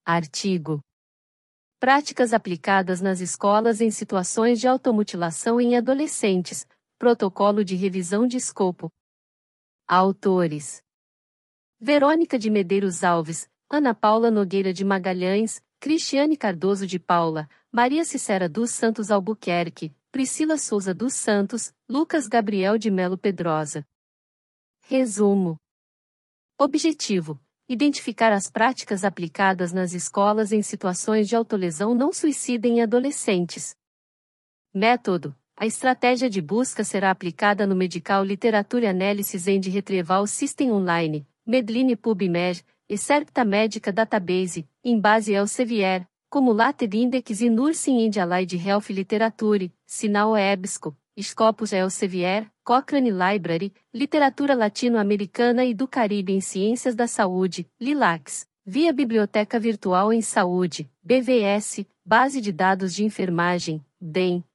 Artigo. Práticas aplicadas nas escolas em situações de automutilação em adolescentes. Protocolo de revisão de escopo. Autores: Verônica de Medeiros Alves, Ana Paula Nogueira de Magalhães, Cristiane Cardoso de Paula, Maria Cicera dos Santos Albuquerque, Priscila Souza dos Santos, Lucas Gabriel de Melo Pedrosa. Resumo. Objetivo: identificar as práticas aplicadas nas escolas em situações de autolesão não suicida em adolescentes. Método: a estratégia de busca será aplicada no Medical Literature Analysis and Retrieval System Online, Medline PubMed, e Serpta Medica Database, em base Elsevier, Cumulated Index in Nursing and Allied Health Literature, Sinal EBSCO, Scopus Elsevier, Cochrane Library, Literatura Latino-Americana e do Caribe em Ciências da Saúde, LILACS, via Biblioteca Virtual em Saúde, BVS, Base de Dados de Enfermagem, DEM,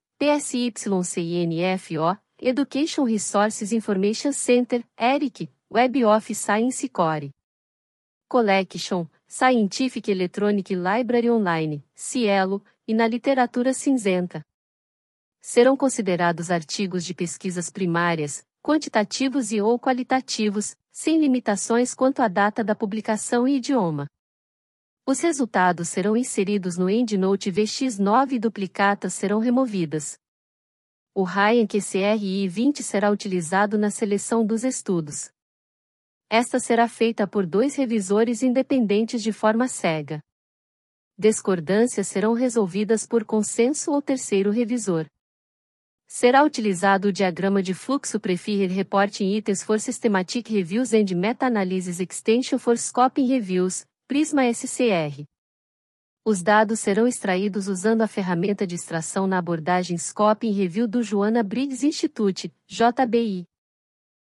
PSYCINFO, Education Resources Information Center, ERIC, Web of Science Core. Collection, Scientific Electronic Library Online, Cielo, e na literatura cinzenta. Serão considerados artigos de pesquisas primárias, quantitativos e ou qualitativos, sem limitações quanto à data da publicação e idioma. Os resultados serão inseridos no EndNote VX9 e duplicatas serão removidas. O Rank CRI 20 será utilizado na seleção dos estudos. Esta será feita por 2 revisores independentes de forma cega. Discordâncias serão resolvidas por consenso ou terceiro revisor. Será utilizado o diagrama de fluxo Preferred Reporting Items for Systematic Reviews and Meta-Analysis Extension for Scoping Reviews, Prisma SCR. Os dados serão extraídos usando a ferramenta de extração na abordagem Scoping Review do Joanna Briggs Institute, JBI.